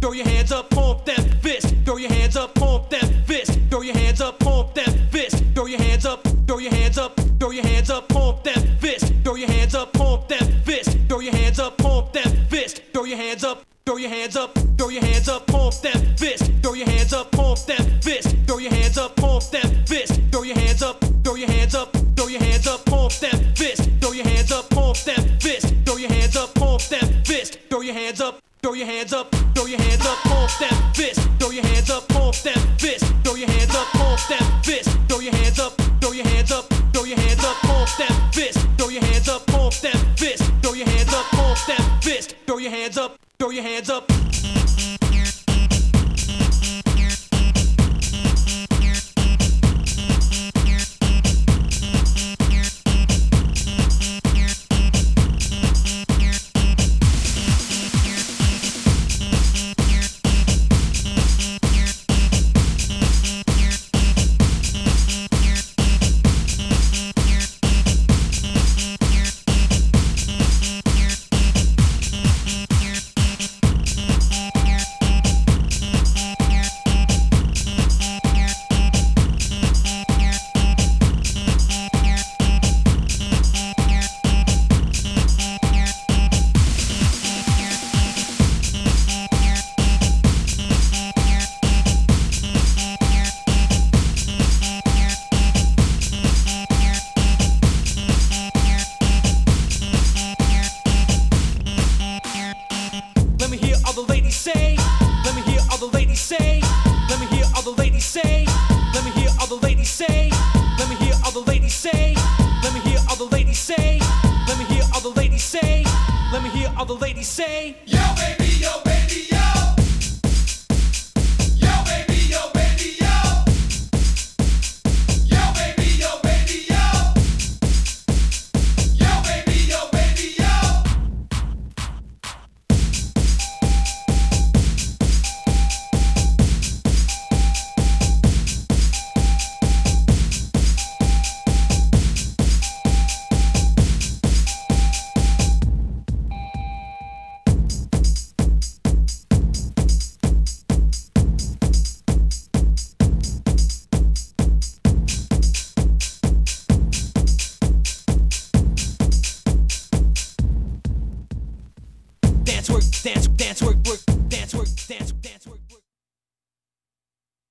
throw your hands up, pump that fist, throw your hands up, pump that fist, throw your hands up, pump that fist, throw your hands up, throw your hands up, throw your hands up, pump that fist, throw your hands up, pump that fist, throw your hands up, pump that fist, throw your hands up, throw your hands up, throw your hands up, pump that fist, throw your hands up, pump that fist, throw your hands up, pump that fist, throw your hands up, throw your hands up, throw your hands up, pump that fist, throw your hands up, pump that fist, throw your hands up, pump that fist, throw your hands up, throw your hands up, throw your hands up, pump that fist, throw your hands up, pump that fist, throw your hands up, pump that fist, throw your hands up, throw your hands up, throw your hands up, pump that fist, throw your hands up, pump that fist, throw your hands up, pump that fist, throw your hands up, throw your hands up. Dance work,